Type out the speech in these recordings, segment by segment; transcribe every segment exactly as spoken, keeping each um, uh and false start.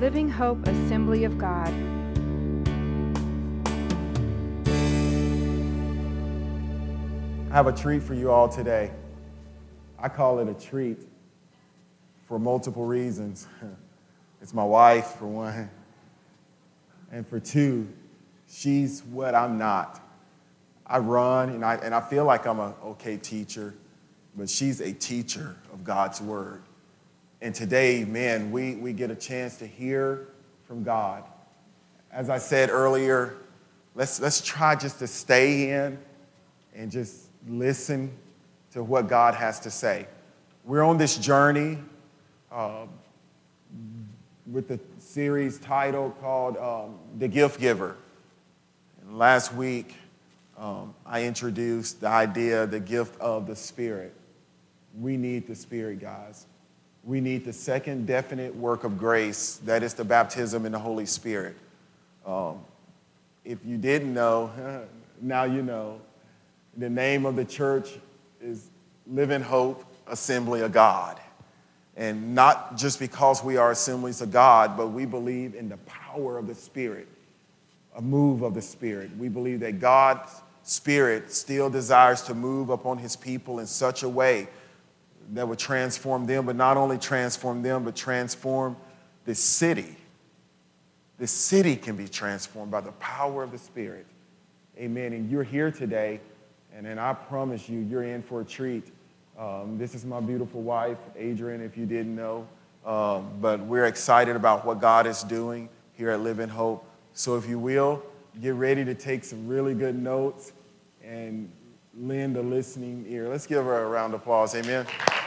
Living Hope Assembly of God. I have a treat for you all today. I call it a treat for multiple reasons. It's my wife, for one. And for two, she's what I'm not. I run, and I, and I feel like I'm an okay teacher, but she's a teacher of God's Word. And today, man, we, we get a chance to hear from God. As I said earlier, let's, let's try just to stay in and just listen to what God has to say. We're on this journey uh, with the series title called um, The Gift Giver. And last week, um, I introduced the idea, the gift of the Spirit. We need the Spirit, guys. We need the second definite work of grace, that is the baptism in the Holy Spirit. Um, if you didn't know, now you know. The name of the church is Living Hope Assembly of God. And not just because we are assemblies of God, but we believe in the power of the Spirit, a move of the Spirit. We believe that God's Spirit still desires to move upon his people in such a way that would transform them, but not only transform them, but transform this city. This city can be transformed by the power of the Spirit. Amen. And you're here today, and then I promise you, you're in for a treat. Um, this is my beautiful wife, Adrian, if you didn't know. Um, but we're excited about what God is doing here at Living Hope. So if you will, get ready to take some really good notes and lend a listening ear. Let's give her a round of applause. Amen.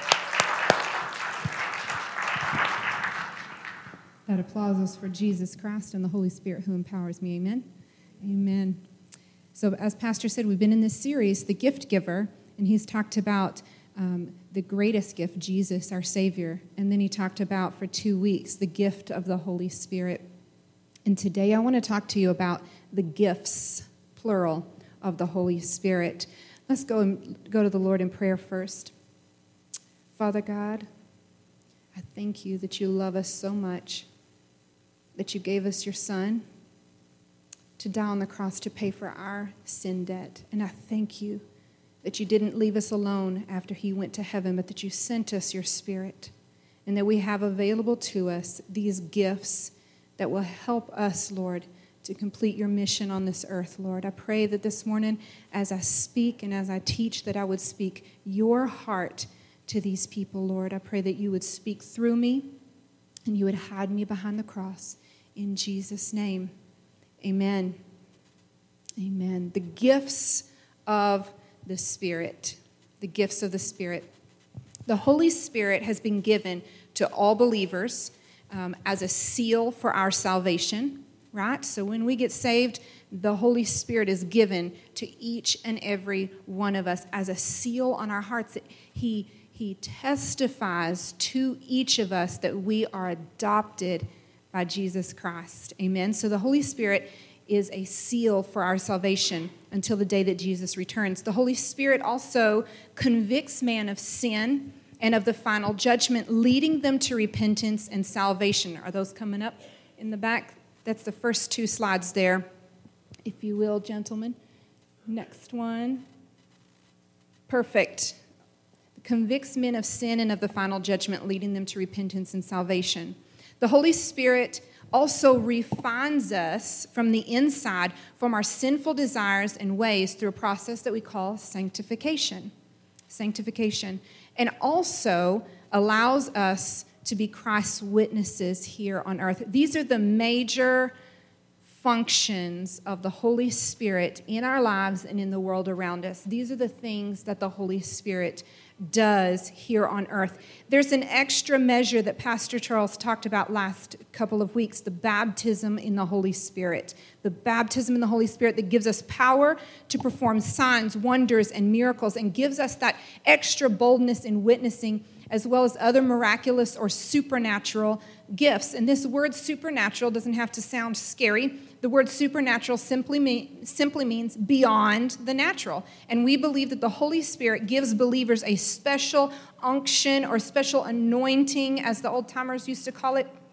That applause is for Jesus Christ and the Holy Spirit who empowers me. Amen. Amen. So as Pastor said, we've been in this series, The Gift Giver, and he's talked about um, the greatest gift, Jesus, our Savior. And then he talked about, for two weeks, the gift of the Holy Spirit. And today I want to talk to you about the gifts, plural, of the Holy Spirit. Let's go and go to the Lord in prayer first. Father God, I thank you that you love us so much, that you gave us your Son to die on the cross to pay for our sin debt. And I thank you that you didn't leave us alone after he went to heaven, but that you sent us your Spirit, and that we have available to us these gifts that will help us, Lord, to complete your mission on this earth, Lord. I pray that this morning, as I speak and as I teach, that I would speak your heart to these people, Lord. I pray that you would speak through me and you would hide me behind the cross. In Jesus' name, amen. Amen. The gifts of the Spirit. The gifts of the Spirit. The Holy Spirit has been given to all believers um, as a seal for our salvation, right? So when we get saved, the Holy Spirit is given to each and every one of us as a seal on our hearts. He, he testifies to each of us that we are adopted by Jesus Christ. Amen. So the Holy Spirit is a seal for our salvation until the day that Jesus returns. The Holy Spirit also convicts man of sin and of the final judgment, leading them to repentance and salvation. Are those coming up in the back? That's the first two slides there, if you will, gentlemen. Next one. Perfect. Convicts men of sin and of the final judgment, leading them to repentance and salvation. The Holy Spirit also refines us from the inside from our sinful desires and ways through a process that we call sanctification. Sanctification. And also allows us to be Christ's witnesses here on earth. These are the major functions of the Holy Spirit in our lives and in the world around us. These are the things that the Holy Spirit does here on earth. There's an extra measure that Pastor Charles talked about last couple of weeks, the baptism in the Holy Spirit. The baptism in the Holy Spirit that gives us power to perform signs, wonders, and miracles, and gives us that extra boldness in witnessing, as well as other miraculous or supernatural gifts. And this word supernatural doesn't have to sound scary. The word supernatural simply, mean, simply means beyond the natural. And we believe that the Holy Spirit gives believers a special unction or special anointing, as the old-timers used to call it,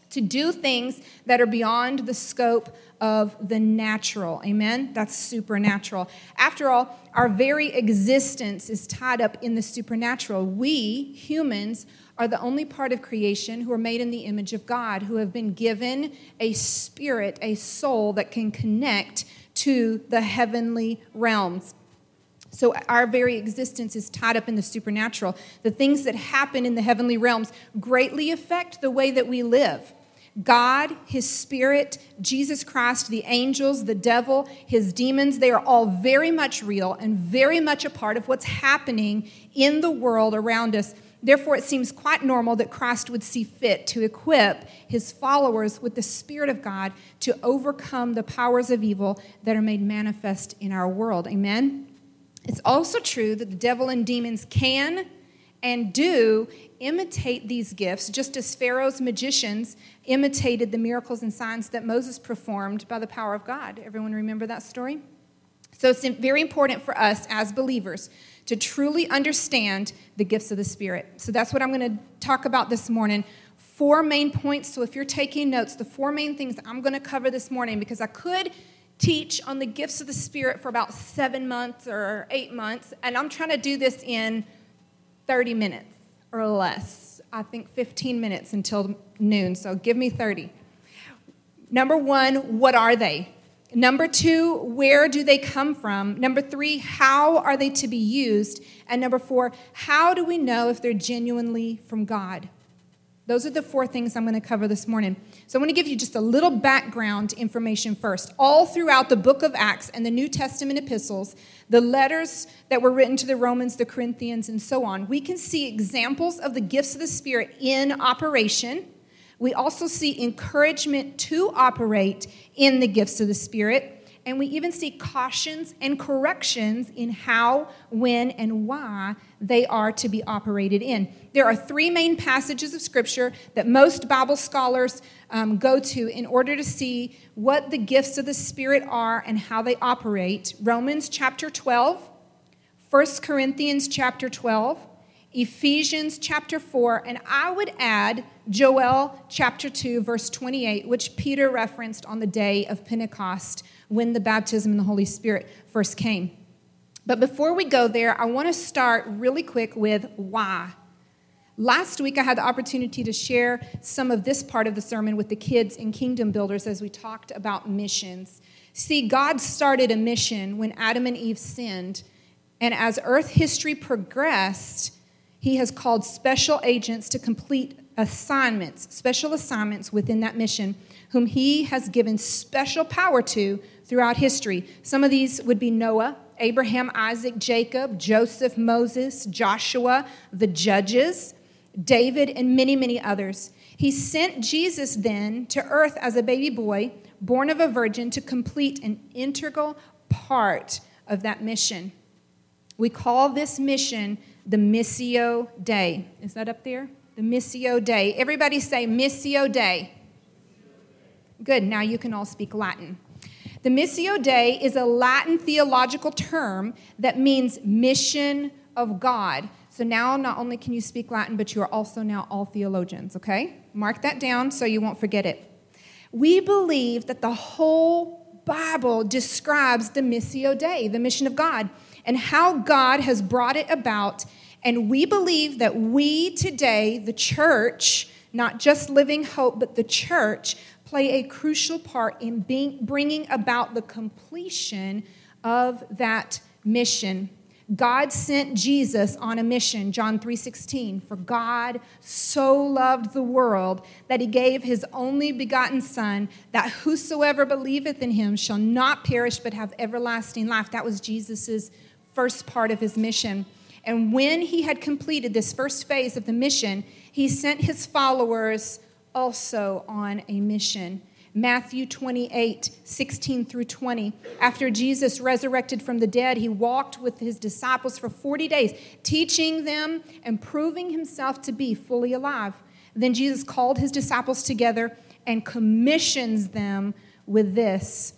to do things that are beyond the scope of the natural. Amen? That's supernatural. After all, our very existence is tied up in the supernatural. We, humans, are the only part of creation who are made in the image of God, who have been given a spirit, a soul that can connect to the heavenly realms. So our very existence is tied up in the supernatural. The things that happen in the heavenly realms greatly affect the way that we live. God, his spirit, Jesus Christ, the angels, the devil, his demons, they are all very much real and very much a part of what's happening in the world around us. Therefore, it seems quite normal that Christ would see fit to equip his followers with the Spirit of God to overcome the powers of evil that are made manifest in our world. Amen? It's also true that the devil and demons can and do imitate these gifts, just as Pharaoh's magicians imitated the miracles and signs that Moses performed by the power of God. Everyone remember that story? So it's very important for us as believers to truly understand the gifts of the Spirit. So that's what I'm going to talk about this morning. Four main points. So if you're taking notes, the four main things I'm going to cover this morning, because I could teach on the gifts of the Spirit for about seven months or eight months, and I'm trying to do this in thirty minutes or less. I think fifteen minutes until noon, so give me thirty. Number one, what are they? Number two, where do they come from? Number three, how are they to be used? And number four, how do we know if they're genuinely from God? Those are the four things I'm going to cover this morning. So I'm going to give you just a little background information first. All throughout the book of Acts and the New Testament epistles, the letters that were written to the Romans, the Corinthians, and so on, we can see examples of the gifts of the Spirit in operation. We also see encouragement to operate in the gifts of the Spirit. And we even see cautions and corrections in how, when, and why they are to be operated in. There are three main passages of Scripture that most Bible scholars um, go to in order to see what the gifts of the Spirit are and how they operate. Romans chapter twelve, First Corinthians chapter twelve, Ephesians chapter four, and I would add Joel chapter two, verse twenty-eight, which Peter referenced on the day of Pentecost when the baptism in the Holy Spirit first came. But before we go there, I want to start really quick with why. Last week, I had the opportunity to share some of this part of the sermon with the kids in Kingdom Builders as we talked about missions. See, God started a mission when Adam and Eve sinned, and as earth history progressed, he has called special agents to complete assignments, special assignments within that mission, whom he has given special power to throughout history. Some of these would be Noah, Abraham, Isaac, Jacob, Joseph, Moses, Joshua, the judges, David, and many, many others. He sent Jesus then to earth as a baby boy, born of a virgin, to complete an integral part of that mission. We call this mission the Missio Dei. Is that up there? The Missio Dei. Everybody say Missio Dei. Good, now you can all speak Latin. The Missio Dei is a Latin theological term that means mission of God. So now not only can you speak Latin, but you are also now all theologians, okay? Mark that down so you won't forget it. We believe that the whole Bible describes the Missio Dei, the mission of God, and how God has brought it about. And we believe that we today, the church, not just Living Hope, but the church, play a crucial part in being, bringing about the completion of that mission. God sent Jesus on a mission, John three sixteen. For God so loved the world that he gave his only begotten Son, that whosoever believeth in him shall not perish but have everlasting life. That was Jesus' first part of his mission. And when he had completed this first phase of the mission, he sent his followers also on a mission. Matthew twenty-eight, sixteen through twenty. After Jesus resurrected from the dead, he walked with his disciples for forty days, teaching them and proving himself to be fully alive. Then Jesus called his disciples together and commissions them with this.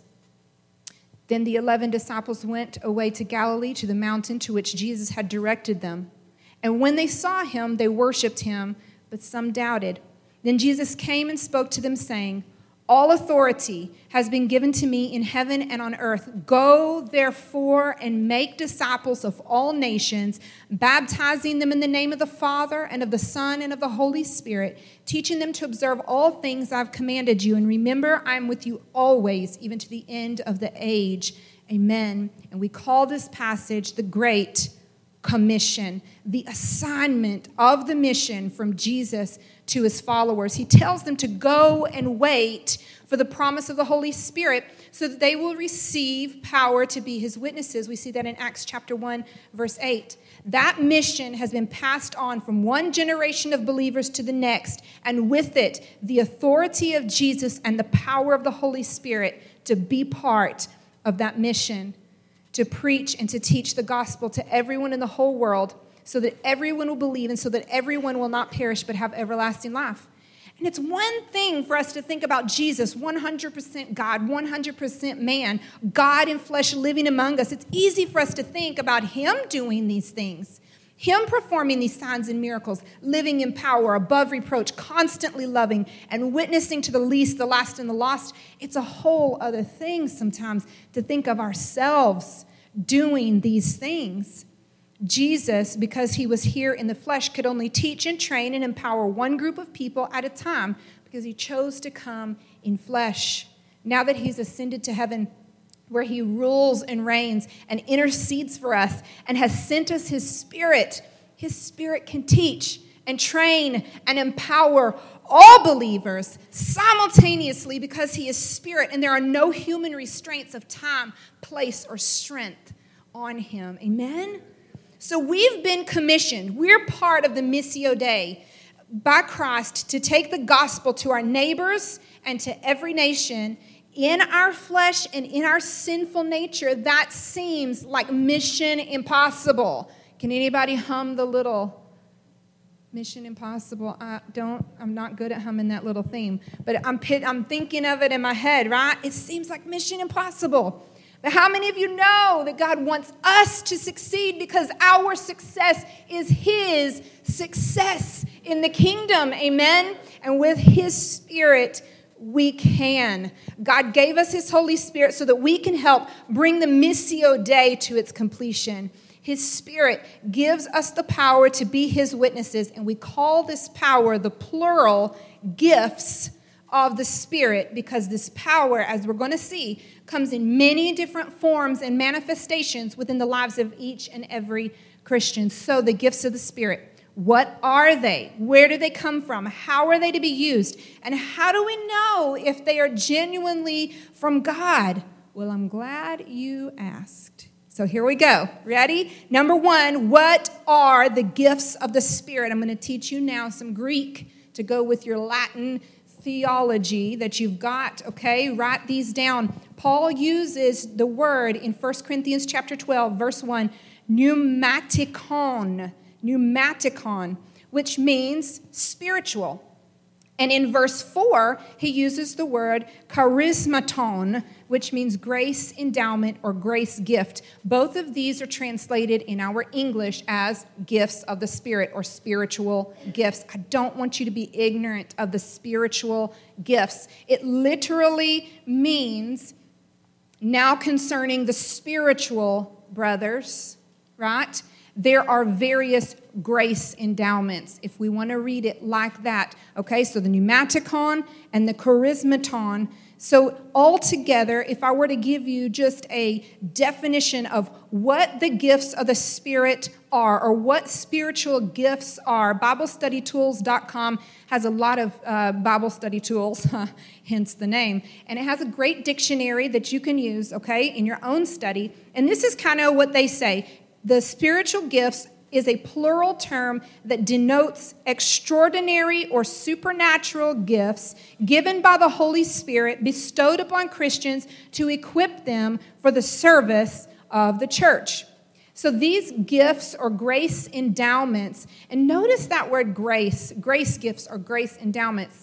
Then the eleven disciples went away to Galilee, to the mountain to which Jesus had directed them. And when they saw him, they worshiped him, but some doubted. Then Jesus came and spoke to them, saying, all authority has been given to me in heaven and on earth. Go, therefore, and make disciples of all nations, baptizing them in the name of the Father and of the Son and of the Holy Spirit, teaching them to observe all things I've commanded you. And remember, I am with you always, even to the end of the age. Amen. And we call this passage the Great Commission, the assignment of the mission from Jesus to his followers. He tells them to go and wait for the promise of the Holy Spirit so that they will receive power to be his witnesses. We see that in Acts chapter one, verse eight. That mission has been passed on from one generation of believers to the next, and with it, the authority of Jesus and the power of the Holy Spirit to be part of that mission, to preach and to teach the gospel to everyone in the whole world so that everyone will believe and so that everyone will not perish but have everlasting life. And it's one thing for us to think about Jesus, one hundred percent God, one hundred percent man, God in flesh living among us. It's easy for us to think about him doing these things, him performing these signs and miracles, living in power, above reproach, constantly loving and witnessing to the least, the last, and the lost. It's a whole other thing sometimes to think of ourselves doing these things. Jesus, because he was here in the flesh, could only teach and train and empower one group of people at a time because he chose to come in flesh. Now that he's ascended to heaven, where he rules and reigns and intercedes for us and has sent us his Spirit, his Spirit can teach and train and empower all believers simultaneously because he is Spirit and there are no human restraints of time, place, or strength on him. Amen? So we've been commissioned. We're part of the Missio Dei by Christ to take the gospel to our neighbors and to every nation. In our flesh and in our sinful nature, that seems like mission impossible. Can anybody hum the little Mission Impossible? I don't, I'm not good at humming that little theme, but I'm, I'm thinking of it in my head, right? It seems like Mission Impossible. But how many of you know that God wants us to succeed because our success is his success in the kingdom? Amen? And with his Spirit, we can. God gave us his Holy Spirit so that we can help bring the Missio Dei to its completion. His Spirit gives us the power to be his witnesses, and we call this power the plural gifts of the Spirit because this power, as we're going to see, comes in many different forms and manifestations within the lives of each and every Christian. So the gifts of the Spirit, what are they? Where do they come from? How are they to be used? And how do we know if they are genuinely from God? Well, I'm glad you asked. So here we go. Ready? Number one, what are the gifts of the Spirit? I'm going to teach you now some Greek to go with your Latin theology that you've got, okay? Write these down. Paul uses the word in First Corinthians chapter twelve, verse one, pneumatikon, pneumatikon, which means spiritual. And in verse four, he uses the word charismaton, which means grace endowment or grace gift. Both of these are translated in our English as gifts of the Spirit or spiritual gifts. I don't want you to be ignorant of the spiritual gifts. It literally means now concerning the spiritual brothers, right? There are various grace endowments, if we want to read it like that. Okay, so the pneumatikon and the charismaton. So altogether, if I were to give you just a definition of what the gifts of the Spirit are or what spiritual gifts are, Bible Study Tools dot com has a lot of uh, Bible study tools, hence the name. And it has a great dictionary that you can use, okay, in your own study. And this is kind of what they say. The spiritual gifts is a plural term that denotes extraordinary or supernatural gifts given by the Holy Spirit bestowed upon Christians to equip them for the service of the church. So these gifts or grace endowments, and notice that word grace, grace gifts or grace endowments.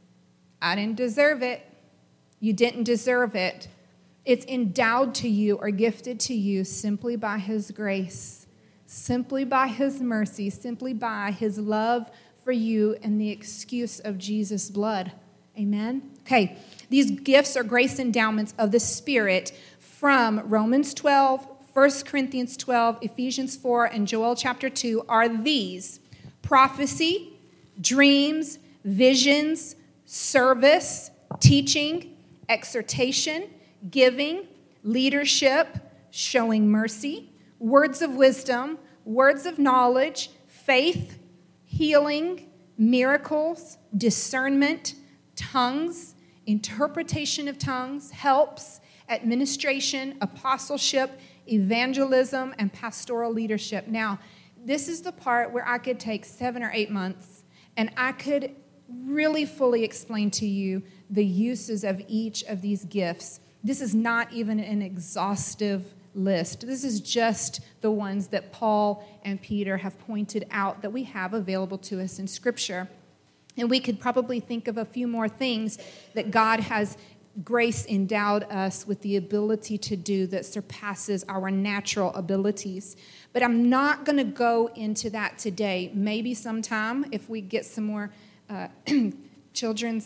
I didn't deserve it. You didn't deserve it. It's endowed to you or gifted to you simply by his grace, simply by his mercy, simply by his love for you and the excuse of Jesus' blood. Amen? Okay, these gifts are grace endowments of the Spirit from Romans twelve, First Corinthians twelve, Ephesians four, and Joel chapter two are these: prophecy, dreams, visions, service, teaching, exhortation, giving, leadership, showing mercy, words of wisdom, words of knowledge, faith, healing, miracles, discernment, tongues, interpretation of tongues, helps, administration, apostleship, evangelism, and pastoral leadership. Now, this is the part where I could take seven or eight months and I could really fully explain to you the uses of each of these gifts. This is not even an exhaustive list. This is just the ones that Paul and Peter have pointed out that we have available to us in Scripture. And we could probably think of a few more things that God has grace endowed us with the ability to do that surpasses our natural abilities. But I'm not going to go into that today. Maybe sometime if we get some more uh, children's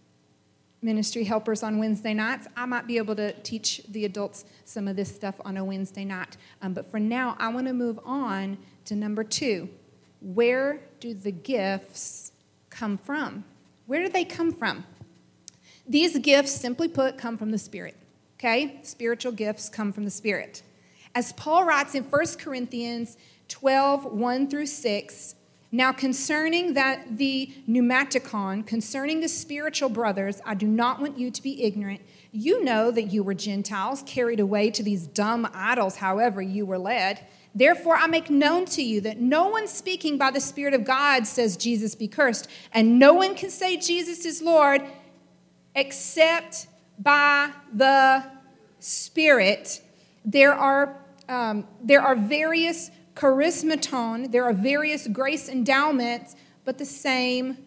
ministry helpers on Wednesday nights, I might be able to teach the adults some of this stuff on a Wednesday night. Um, but for now, I want to move on to number two. Where do the gifts come from? Where do they come from? These gifts, simply put, come from the Spirit. Okay? Spiritual gifts come from the Spirit. As Paul writes in First Corinthians twelve, one through six, now concerning that the pneumaticon, concerning the spiritual brothers, I do not want you to be ignorant. You know that you were Gentiles, carried away to these dumb idols, however you were led. Therefore, I make known to you that no one speaking by the Spirit of God says Jesus be cursed, and no one can say Jesus is Lord except by the Spirit. There are um, there are various charismaton, there are various grace endowments, but the same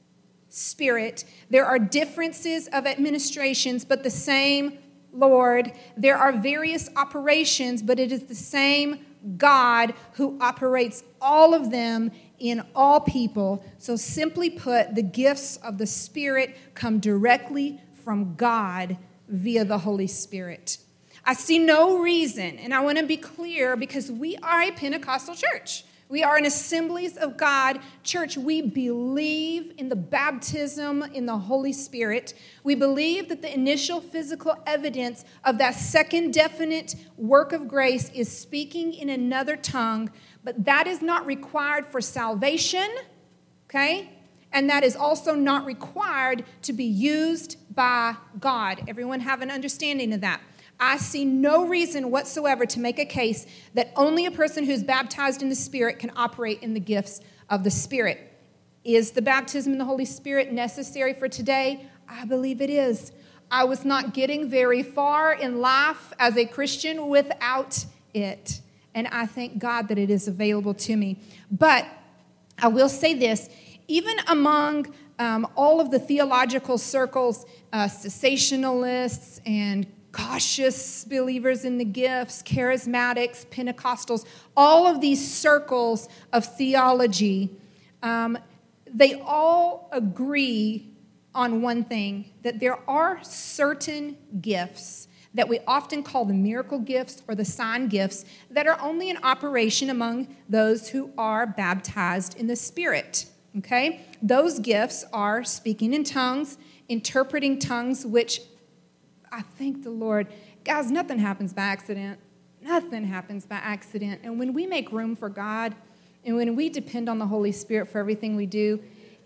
Spirit. There are differences of administrations, but the same Lord. There are various operations, but it is the same God who operates all of them in all people. So simply put, the gifts of the Spirit come directly from God via the Holy Spirit. I see no reason, and I want to be clear because we are a Pentecostal church. We are an Assemblies of God church. We believe in the baptism in the Holy Spirit. We believe that the initial physical evidence of that second definite work of grace is speaking in another tongue, but that is not required for salvation, okay? And that is also not required to be used by God. Everyone have an understanding of that. I see no reason whatsoever to make a case that only a person who's baptized in the Spirit can operate in the gifts of the Spirit. Is the baptism in the Holy Spirit necessary for today? I believe it is. I was not getting very far in life as a Christian without it. And I thank God that it is available to me. But I will say this, even among um, all of the theological circles, uh, cessationalists and cautious believers in the gifts, charismatics, Pentecostals, all of these circles of theology, um, they all agree on one thing, that there are certain gifts that we often call the miracle gifts or the sign gifts that are only in operation among those who are baptized in the Spirit, okay? Those gifts are speaking in tongues, interpreting tongues, which I thank the Lord. Guys, nothing happens by accident. Nothing happens by accident. And when we make room for God, and when we depend on the Holy Spirit for everything we do,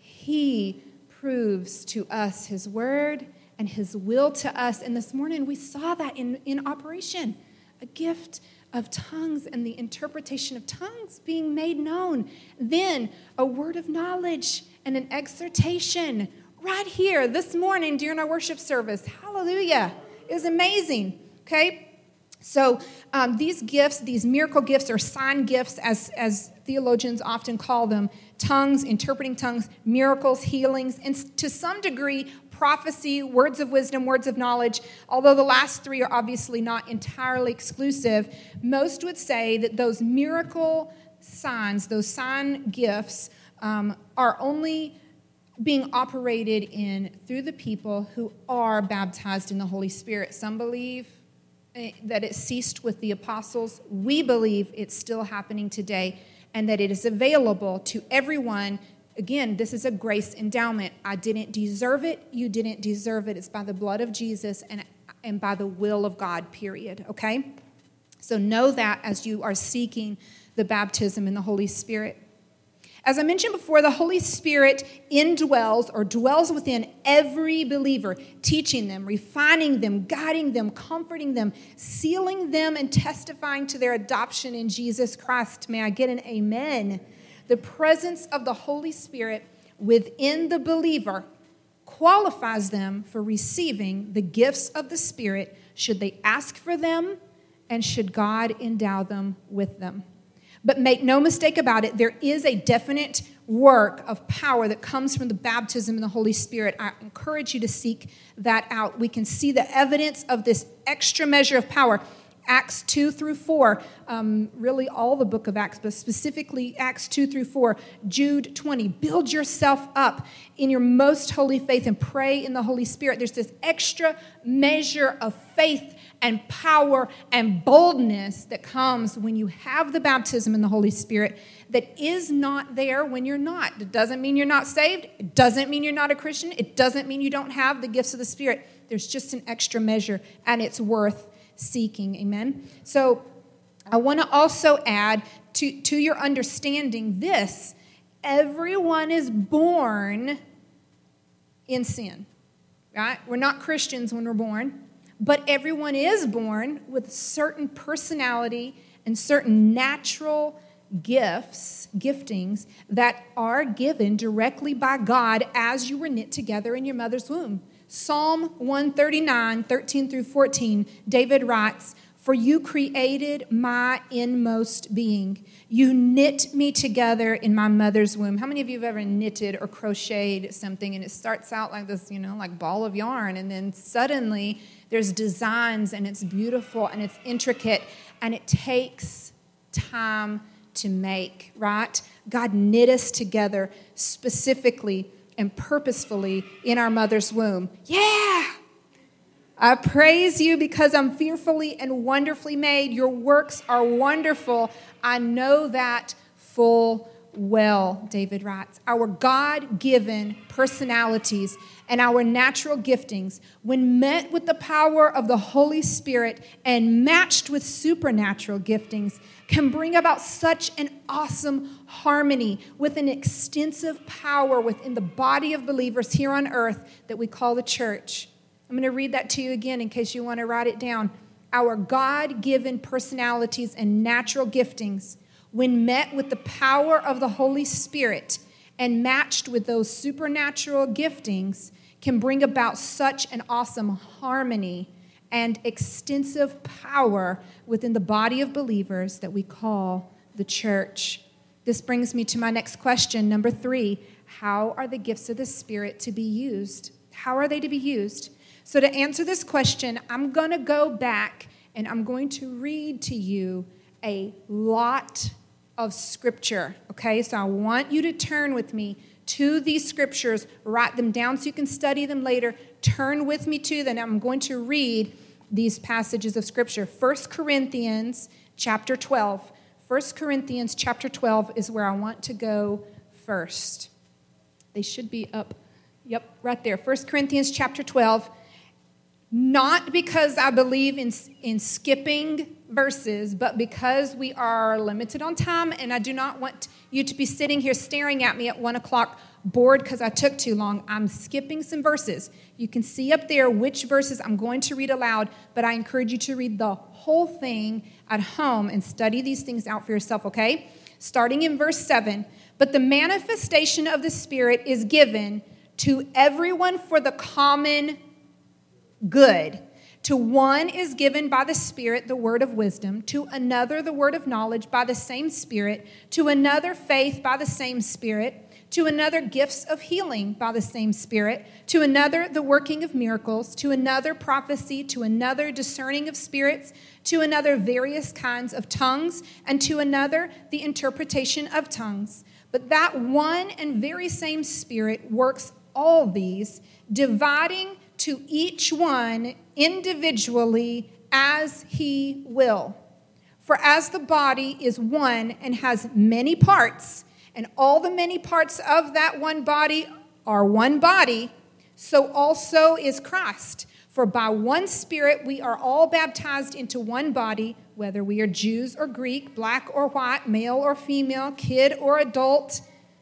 He proves to us His word and His will to us. And this morning we saw that in, in operation. A gift of tongues and the interpretation of tongues being made known. Then a word of knowledge and an exhortation right here this morning during our worship service. Hallelujah. It was amazing. Okay? So um, these gifts, these miracle gifts or sign gifts, as, as theologians often call them, tongues, interpreting tongues, miracles, healings, and to some degree, prophecy, words of wisdom, words of knowledge, although the last three are obviously not entirely exclusive, most would say that those miracle signs, those sign gifts, um, are only being operated in through the people who are baptized in the Holy Spirit. Some believe that it ceased with the apostles. We believe it's still happening today and that it is available to everyone. Again, this is a grace endowment. I didn't deserve it. You didn't deserve it. It's by the blood of Jesus and, and by the will of God, period. Okay? So know that as you are seeking the baptism in the Holy Spirit. As I mentioned before, the Holy Spirit indwells or dwells within every believer, teaching them, refining them, guiding them, comforting them, sealing them, and testifying to their adoption in Jesus Christ. May I get an amen? The presence of the Holy Spirit within the believer qualifies them for receiving the gifts of the Spirit should they ask for them and should God endow them with them. But make no mistake about it, there is a definite work of power that comes from the baptism in the Holy Spirit. I encourage you to seek that out. We can see the evidence of this extra measure of power. Acts two through four, um, really all the book of Acts, but specifically Acts two through four, Jude twenty, build yourself up in your most holy faith and pray in the Holy Spirit. There's this extra measure of faith and power and boldness that comes when you have the baptism in the Holy Spirit that is not there when you're not. It doesn't mean you're not saved. It doesn't mean you're not a Christian. It doesn't mean you don't have the gifts of the Spirit. There's just an extra measure, and it's worth seeking. Amen? So I want to also add to, to your understanding this. Everyone is born in sin, right? We're not Christians when we're born. But everyone is born with certain personality and certain natural gifts, giftings that are given directly by God as you were knit together in your mother's womb. Psalm one thirty-nine, thirteen through fourteen, David writes, "For you created my inmost being. You knit me together in my mother's womb." How many of you have ever knitted or crocheted something and it starts out like this, you know, like ball of yarn, and then suddenly there's designs and it's beautiful and it's intricate and it takes time to make, right? God knit us together specifically and purposefully in our mother's womb. Yeah! I praise you because I'm fearfully and wonderfully made. Your works are wonderful. I know that full well, David writes. Our God-given personalities and our natural giftings, when met with the power of the Holy Spirit and matched with supernatural giftings, can bring about such an awesome harmony with an extensive power within the body of believers here on earth that we call the church. I'm going to read that to you again in case you want to write it down. Our God-given personalities and natural giftings, when met with the power of the Holy Spirit and matched with those supernatural giftings, can bring about such an awesome harmony and extensive power within the body of believers that we call the church. This brings me to my next question, number three. How are the gifts of the Spirit to be used? How are they to be used? So to answer this question, I'm going to go back and I'm going to read to you a lot of scripture, okay? So I want you to turn with me to these scriptures, write them down so you can study them later. Turn with me to them. I'm going to read these passages of scripture. First Corinthians chapter twelve. First Corinthians chapter twelve is where I want to go first. They should be up. Yep, right there. First Corinthians chapter twelve. Not because I believe in, in skipping verses, but because we are limited on time, and I do not want you to be sitting here staring at me at one o'clock bored because I took too long. I'm skipping some verses. You can see up there which verses I'm going to read aloud, but I encourage you to read the whole thing at home and study these things out for yourself, okay? Starting in verse seven. But the manifestation of the Spirit is given to everyone for the common good. To one is given by the Spirit the word of wisdom, to another the word of knowledge by the same Spirit, to another faith by the same Spirit, to another gifts of healing by the same Spirit, to another the working of miracles, to another prophecy, to another discerning of spirits, to another various kinds of tongues, and to another the interpretation of tongues. But that one and very same Spirit works all these, dividing to each one individually as he will. For as the body is one and has many parts, and all the many parts of that one body are one body, so also is Christ. For by one Spirit we are all baptized into one body, whether we are Jews or Greek, black or white, male or female, kid or adult,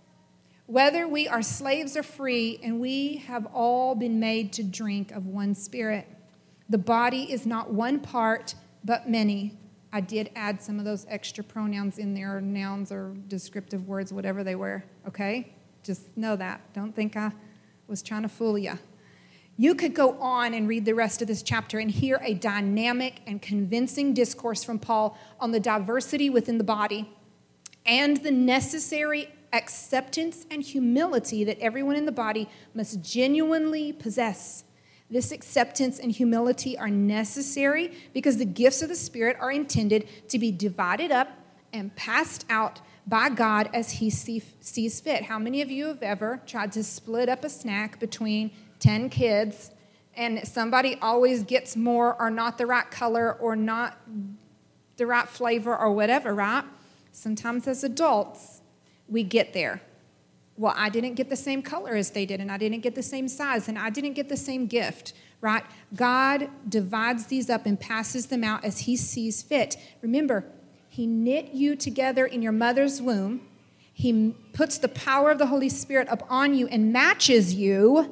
whether we are slaves or free, and we have all been made to drink of one Spirit. The body is not one part, but many. I did add some of those extra pronouns in there, or nouns or descriptive words, whatever they were, okay? Just know that. Don't think I was trying to fool you. You could go on and read the rest of this chapter and hear a dynamic and convincing discourse from Paul on the diversity within the body and the necessary acceptance and humility that everyone in the body must genuinely possess. This acceptance and humility are necessary because the gifts of the Spirit are intended to be divided up and passed out by God as he see, sees fit. How many of you have ever tried to split up a snack between ten kids and somebody always gets more or not the right color or not the right flavor or whatever, right? Sometimes as adults, we get there. Well, I didn't get the same color as they did, and I didn't get the same size, and I didn't get the same gift, right? God divides these up and passes them out as he sees fit. Remember, he knit you together in your mother's womb. He puts the power of the Holy Spirit upon you and matches you,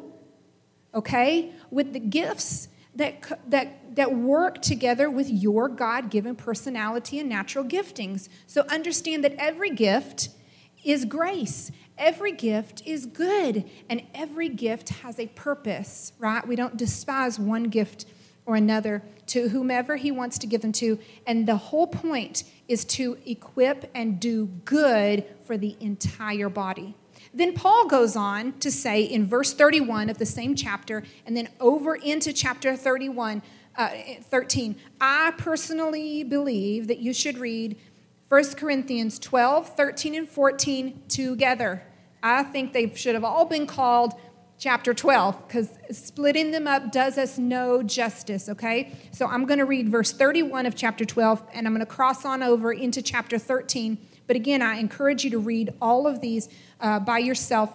okay, with the gifts that, that, that work together with your God-given personality and natural giftings. So understand that every gift is grace. Every gift is good, and every gift has a purpose, right? We don't despise one gift or another to whomever he wants to give them to, and the whole point is to equip and do good for the entire body. Then Paul goes on to say in verse thirty-one of the same chapter, and then over into chapter thirty-one, uh, thirteen, I personally believe that you should read First Corinthians twelve, thirteen, and fourteen together. I think they should have all been called chapter twelve because splitting them up does us no justice, okay? So I'm going to read verse thirty-one of chapter twelve, and I'm going to cross on over into chapter thirteen. But again, I encourage you to read all of these uh, by yourself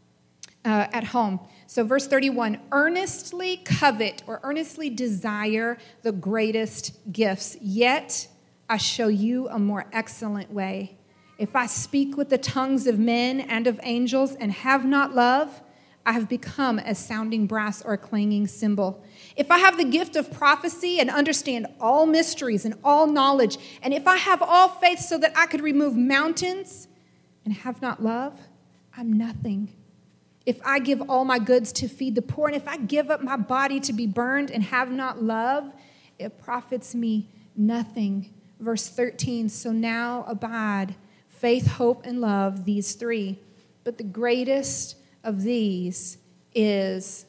uh, at home. So verse thirty-one, earnestly covet or earnestly desire the greatest gifts, yet I show you a more excellent way. If I speak with the tongues of men and of angels and have not love, I have become as sounding brass or a clanging cymbal. If I have the gift of prophecy and understand all mysteries and all knowledge, and if I have all faith so that I could remove mountains and have not love, I'm nothing. If I give all my goods to feed the poor, and if I give up my body to be burned and have not love, it profits me nothing. Verse thirteen, so now abide faith, hope, and love, these three. But the greatest of these is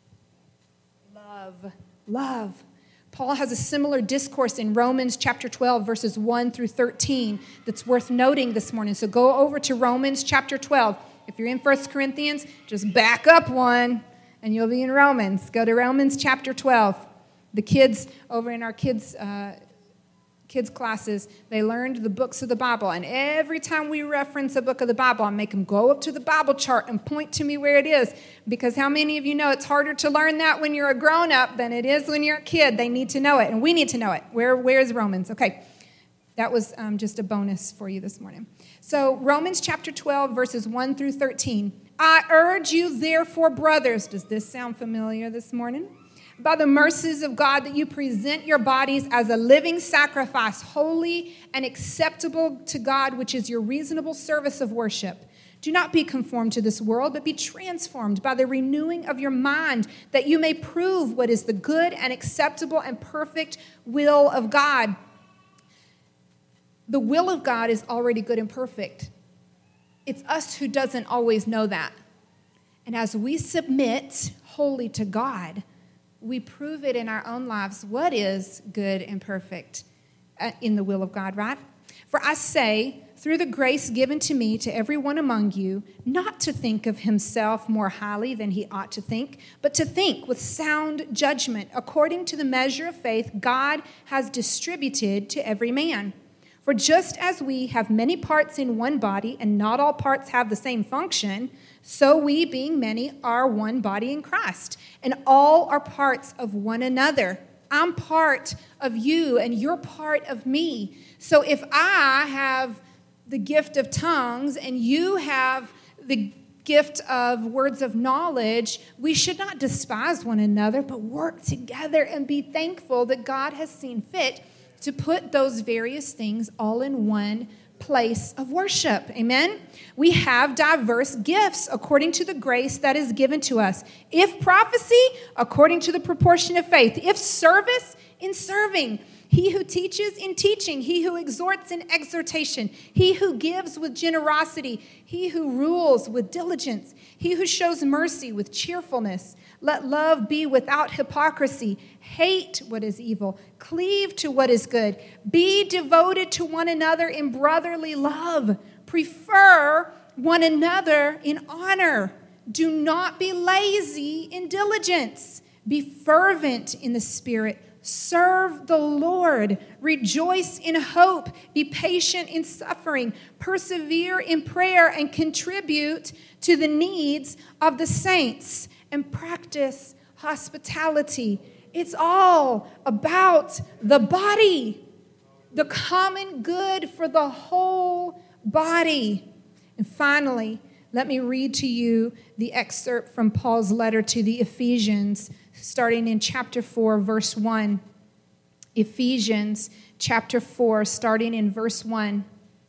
love. Love. Paul has a similar discourse in Romans chapter twelve, verses one through thirteen that's worth noting this morning. So go over to Romans chapter twelve. If you're in First Corinthians, just back up one and you'll be in Romans. Go to Romans chapter twelve. The kids over in our kids' uh, kids' classes, they learned the books of the Bible. And every time we reference a book of the Bible, I make them go up to the Bible chart and point to me where it is. Because how many of you know it's harder to learn that when you're a grown-up than it is when you're a kid? They need to know it, and we need to know it. Where, where is Romans? Okay, that was um, just a bonus for you this morning. So Romans chapter twelve, verses one through thirteen. I urge you, therefore, brothers. Does this sound familiar this morning? By the mercies of God, that you present your bodies as a living sacrifice, holy and acceptable to God, which is your reasonable service of worship. Do not be conformed to this world, but be transformed by the renewing of your mind, that you may prove what is the good and acceptable and perfect will of God. The will of God is already good and perfect. It's us who doesn't always know that. And as we submit wholly to God, we prove it in our own lives what is good and perfect in the will of God, right? For I say, through the grace given to me to everyone among you, not to think of himself more highly than he ought to think, but to think with sound judgment, according to the measure of faith God has distributed to every man. For just as we have many parts in one body, and not all parts have the same function, so we, being many, are one body in Christ, and all are parts of one another. I'm part of you, and you're part of me. So if I have the gift of tongues, and you have the gift of words of knowledge, we should not despise one another, but work together and be thankful that God has seen fit to put those various things all in one place of worship. Amen? We have diverse gifts according to the grace that is given to us. If prophecy, according to the proportion of faith. If service, in serving. He who teaches, in teaching. He who exhorts, in exhortation. He who gives with generosity. He who rules with diligence. He who shows mercy with cheerfulness. Let love be without hypocrisy. Hate what is evil. Cleave to what is good. Be devoted to one another in brotherly love. Prefer one another in honor. Do not be lazy in diligence. Be fervent in the Spirit. Serve the Lord. Rejoice in hope. Be patient in suffering. Persevere in prayer and contribute to the needs of the saints. And practice hospitality. It's all about the body, the common good for the whole body. And finally, let me read to you the excerpt from Paul's letter to the Ephesians, starting in chapter four, verse one. Ephesians chapter four, starting in verse one.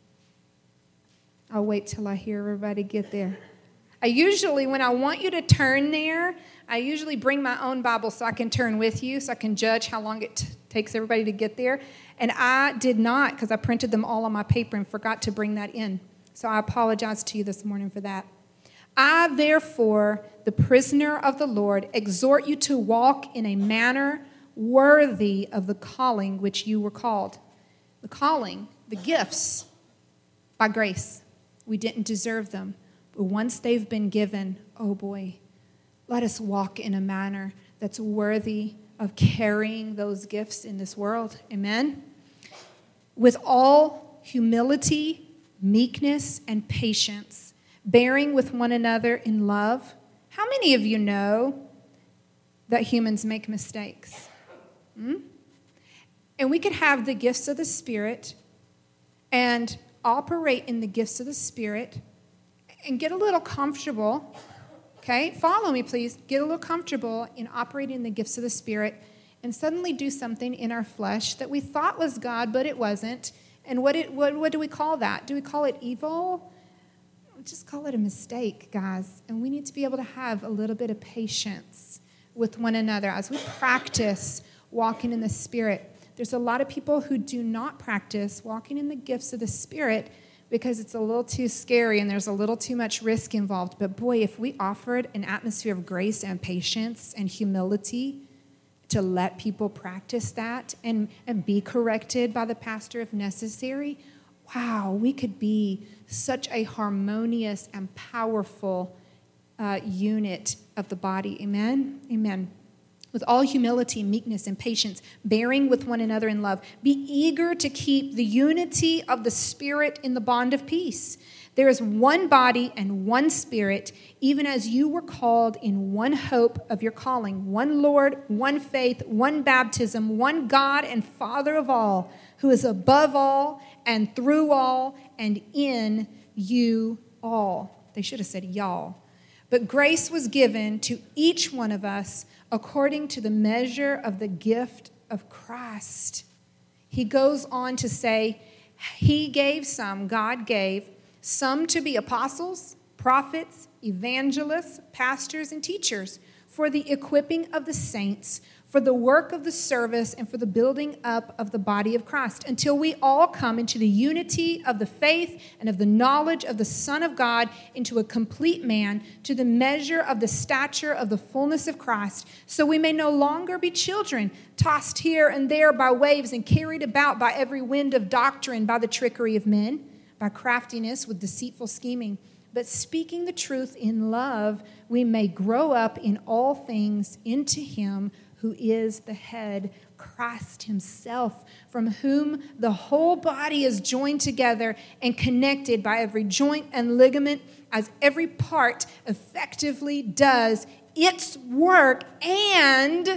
I'll wait till I hear everybody get there. I usually, when I want you to turn there, I usually bring my own Bible so I can turn with you, so I can judge how long it t- takes everybody to get there. And I did not, because I printed them all on my paper and forgot to bring that in. So I apologize to you this morning for that. I, therefore, the prisoner of the Lord, exhort you to walk in a manner worthy of the calling which you were called. The calling, the gifts, by grace. We didn't deserve them. But once they've been given, oh boy, let us walk in a manner that's worthy of carrying those gifts in this world. Amen? With all humility, meekness, and patience, bearing with one another in love. How many of you know that humans make mistakes? Hmm? And we could have the gifts of the Spirit and operate in the gifts of the Spirit and get a little comfortable, okay? Follow me, please. Get a little comfortable in operating in the gifts of the Spirit and suddenly do something in our flesh that we thought was God, but it wasn't. And what, it, what, what do we call that? Do we call it evil? Just call it a mistake, guys. And we need to be able to have a little bit of patience with one another as we practice walking in the Spirit. There's a lot of people who do not practice walking in the gifts of the Spirit because it's a little too scary and there's a little too much risk involved. But boy, if we offered an atmosphere of grace and patience and humility to let people practice that and, and be corrected by the pastor if necessary, wow, we could be such a harmonious and powerful uh, unit of the body. Amen? Amen. With all humility, meekness, and patience, bearing with one another in love. Be eager to keep the unity of the Spirit in the bond of peace. There is one body and one Spirit, even as you were called in one hope of your calling, one Lord, one faith, one baptism, one God and Father of all, who is above all and through all and in you all. They should have said y'all. But grace was given to each one of us according to the measure of the gift of Christ. He goes on to say, he gave some, God gave, some to be apostles, prophets, evangelists, pastors, and teachers for the equipping of the saints, for the work of the service and for the building up of the body of Christ, until we all come into the unity of the faith and of the knowledge of the Son of God, into a complete man, to the measure of the stature of the fullness of Christ, so we may no longer be children, tossed here and there by waves and carried about by every wind of doctrine, by the trickery of men, by craftiness with deceitful scheming. But speaking the truth in love, we may grow up in all things into him who is the head, Christ himself, from whom the whole body is joined together and connected by every joint and ligament, as every part effectively does its work and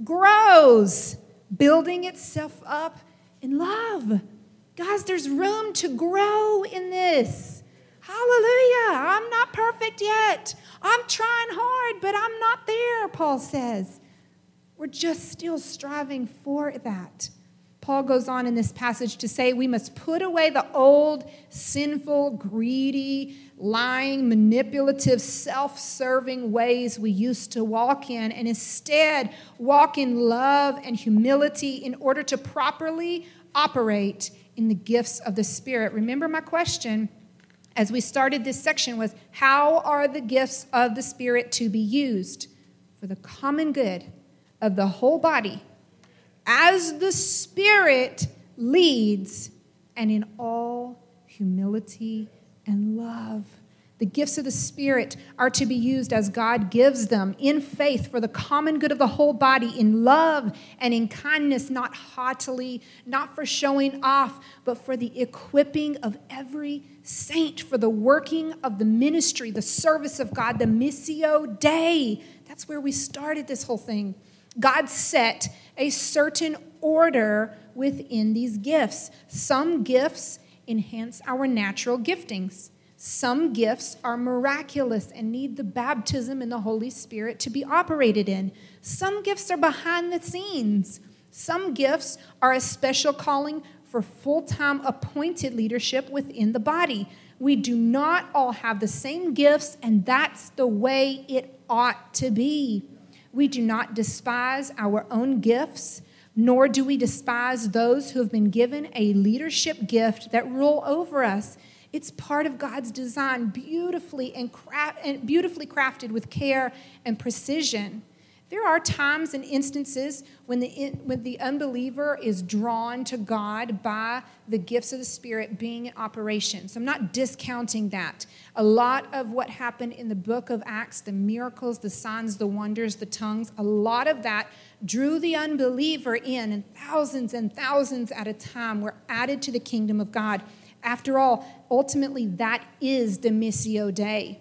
grows, building itself up in love. Guys, there's room to grow in this. Hallelujah. I'm not perfect yet. I'm trying hard, but I'm not there, Paul says. We're just still striving for that. Paul goes on in this passage to say we must put away the old, sinful, greedy, lying, manipulative, self-serving ways we used to walk in, and instead walk in love and humility in order to properly operate in the gifts of the Spirit. Remember, my question as we started this section was, how are the gifts of the Spirit to be used for the common good of the whole body, as the Spirit leads, and in all humility and love? The gifts of the Spirit are to be used as God gives them, in faith, for the common good of the whole body, in love and in kindness, not haughtily, not for showing off, but for the equipping of every saint, for the working of the ministry, the service of God, the Missio Dei. That's where we started this whole thing. God set a certain order within these gifts. Some gifts enhance our natural giftings. Some gifts are miraculous and need the baptism in the Holy Spirit to be operated in. Some gifts are behind the scenes. Some gifts are a special calling for full-time appointed leadership within the body. We do not all have the same gifts, and that's the way it ought to be. We do not despise our own gifts, nor do we despise those who have been given a leadership gift that rule over us. It's part of God's design, beautifully and, craft, and beautifully crafted with care and precision. There are times and instances when the, when the unbeliever is drawn to God by the gifts of the Spirit being in operation. So I'm not discounting that. A lot of what happened in the book of Acts, the miracles, the signs, the wonders, the tongues, a lot of that drew the unbeliever in, and thousands and thousands at a time were added to the kingdom of God. After all, ultimately, that is the Missio Dei.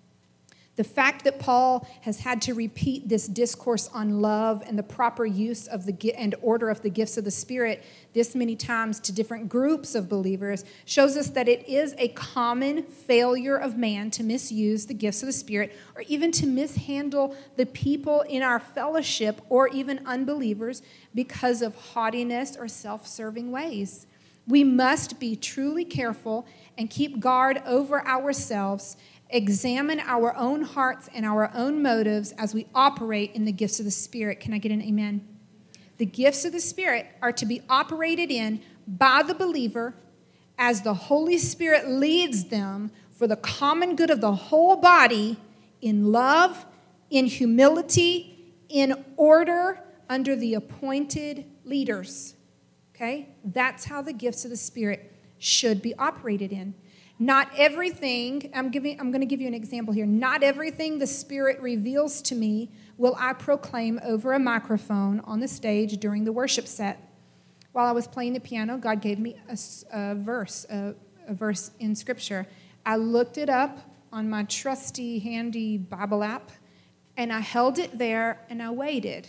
The fact that Paul has had to repeat this discourse on love and the proper use of the and order of the gifts of the Spirit this many times to different groups of believers shows us that it is a common failure of man to misuse the gifts of the Spirit, or even to mishandle the people in our fellowship or even unbelievers because of haughtiness or self-serving ways. We must be truly careful and keep guard over ourselves, examine our own hearts and our own motives as we operate in the gifts of the Spirit. Can I get an amen? The gifts of the Spirit are to be operated in by the believer as the Holy Spirit leads them for the common good of the whole body, in love, in humility, in order, under the appointed leaders. Okay? That's how the gifts of the Spirit should be operated in. Not everything, I'm giving, I'm going to give you an example here. Not everything the Spirit reveals to me will I proclaim over a microphone on the stage during the worship set. While I was playing the piano, God gave me a, a verse, a, a verse in Scripture. I looked it up on my trusty, handy Bible app, and I held it there, and I waited.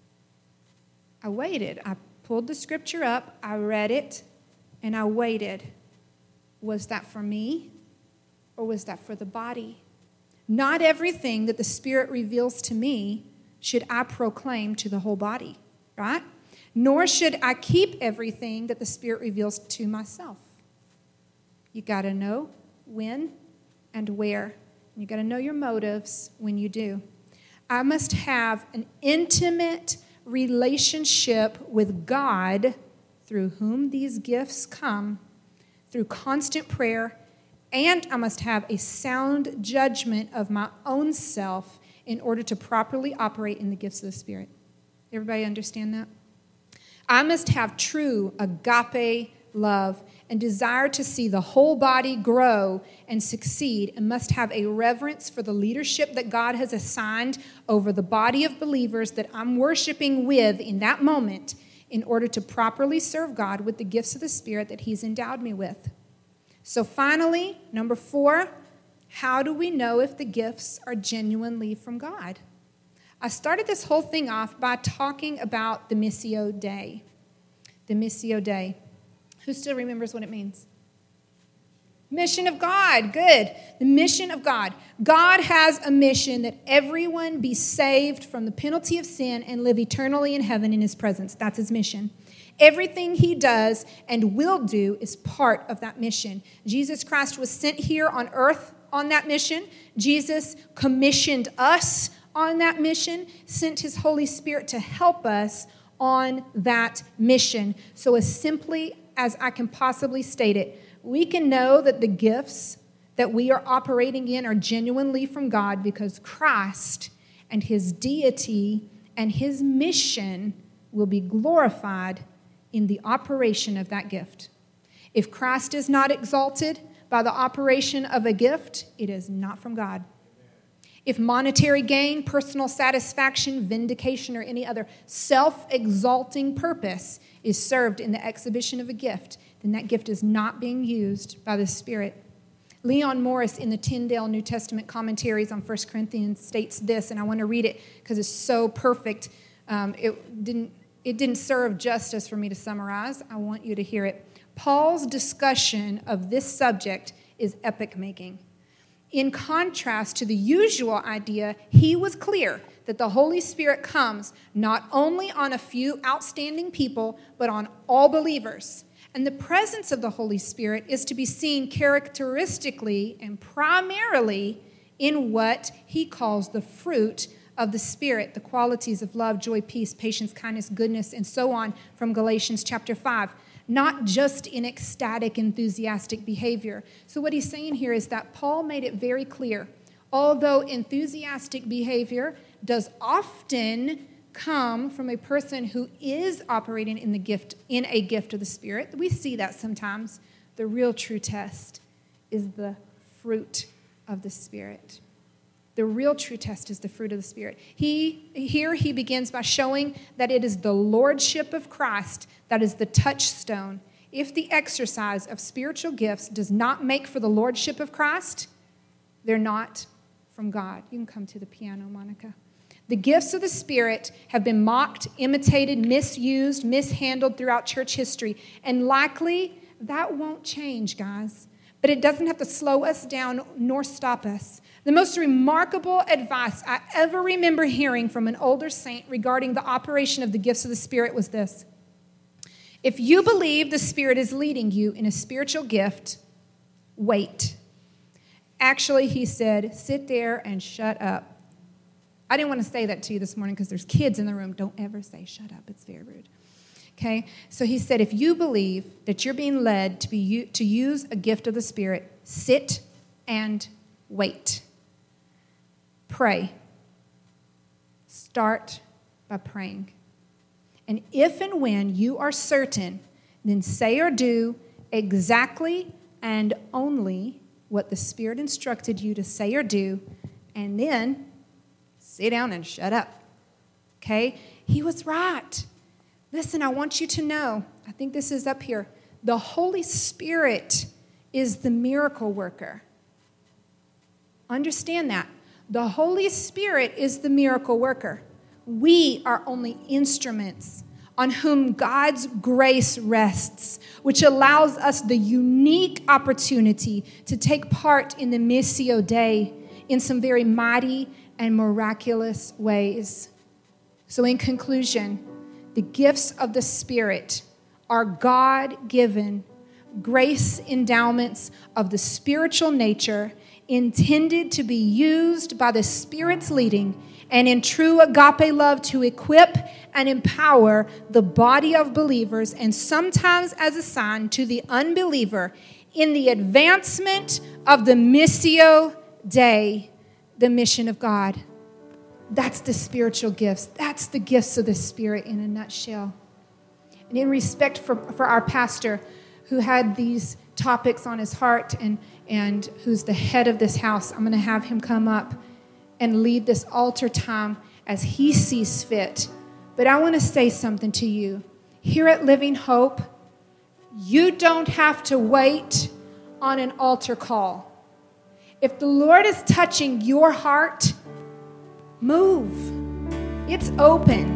I waited. I pulled the Scripture up, I read it, and I waited. Was that for me, or was that for the body? Not everything that the Spirit reveals to me should I proclaim to the whole body, right? Nor should I keep everything that the Spirit reveals to myself. You got to know when and where. You got to know your motives when you do. I must have an intimate relationship with God through whom these gifts come, through constant prayer, and I must have a sound judgment of my own self in order to properly operate in the gifts of the Spirit. Everybody understand that? I must have true agape love and desire to see the whole body grow and succeed, and must have a reverence for the leadership that God has assigned over the body of believers that I'm worshiping with in that moment in order to properly serve God with the gifts of the Spirit that He's endowed me with. So finally, number four, how do we know if the gifts are genuinely from God? I started this whole thing off by talking about the Missio Dei. The Missio Dei. Who still remembers what it means? Mission of God. Good. The mission of God. God has a mission that everyone be saved from the penalty of sin and live eternally in heaven in His presence. That's His mission. Everything He does and will do is part of that mission. Jesus Christ was sent here on earth on that mission. Jesus commissioned us on that mission, sent His Holy Spirit to help us on that mission. So as simply as I can possibly state it, we can know that the gifts that we are operating in are genuinely from God because Christ and His deity and His mission will be glorified in the operation of that gift. If Christ is not exalted by the operation of a gift, it is not from God. If monetary gain, personal satisfaction, vindication, or any other self-exalting purpose is served in the exhibition of a gift, then that gift is not being used by the Spirit. Leon Morris in the Tyndale New Testament commentaries on First Corinthians states this, and I want to read it because it's so perfect. Um, it didn't, it didn't serve justice for me to summarize. I want you to hear it. Paul's discussion of this subject is epic-making. In contrast to the usual idea, he was clear that the Holy Spirit comes not only on a few outstanding people, but on all believers. And the presence of the Holy Spirit is to be seen characteristically and primarily in what he calls the fruit of the Spirit, the qualities of love, joy, peace, patience, kindness, goodness, and so on from Galatians chapter five. Not just in ecstatic, enthusiastic behavior. So what he's saying here is that Paul made it very clear. Although enthusiastic behavior does often come from a person who is operating in the gift, in a gift of the Spirit, we see that sometimes. The real true test is the fruit of the Spirit. The real true test is the fruit of the Spirit. He, here he begins by showing that it is the lordship of Christ that is the touchstone. If the exercise of spiritual gifts does not make for the lordship of Christ, they're not from God. You can come to the piano, Monica. The gifts of the Spirit have been mocked, imitated, misused, mishandled throughout church history. And likely that won't change, guys. But it doesn't have to slow us down nor stop us. The most remarkable advice I ever remember hearing from an older saint regarding the operation of the gifts of the Spirit was this. If you believe the Spirit is leading you in a spiritual gift, wait. Actually, he said, sit there and shut up. I didn't want to say that to you this morning because there's kids in the room. Don't ever say shut up. It's very rude. Okay? So he said, if you believe that you're being led to be to use a gift of the Spirit, sit and wait. Pray. Start by praying. And if and when you are certain, then say or do exactly and only what the Spirit instructed you to say or do, and then sit down and shut up. Okay? He was right. Listen, I want you to know, I think this is up here, the Holy Spirit is the miracle worker. Understand that. The Holy Spirit is the miracle worker. We are only instruments on whom God's grace rests, which allows us the unique opportunity to take part in the Missio Dei in some very mighty and miraculous ways. So in conclusion, the gifts of the Spirit are God-given grace endowments of the spiritual nature intended to be used by the Spirit's leading and in true agape love to equip and empower the body of believers, and sometimes as a sign to the unbeliever in the advancement of the Missio Dei, the mission of God. That's the spiritual gifts. That's the gifts of the Spirit in a nutshell. And in respect for, for our pastor, who had these topics on his heart and, and who's the head of this house, I'm going to have him come up and lead this altar time as he sees fit. But I want to say something to you. Here at Living Hope, you don't have to wait on an altar call. If the Lord is touching your heart, move. It's open.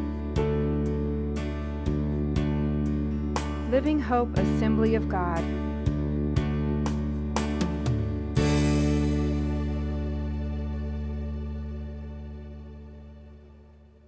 Living Hope Assembly of God.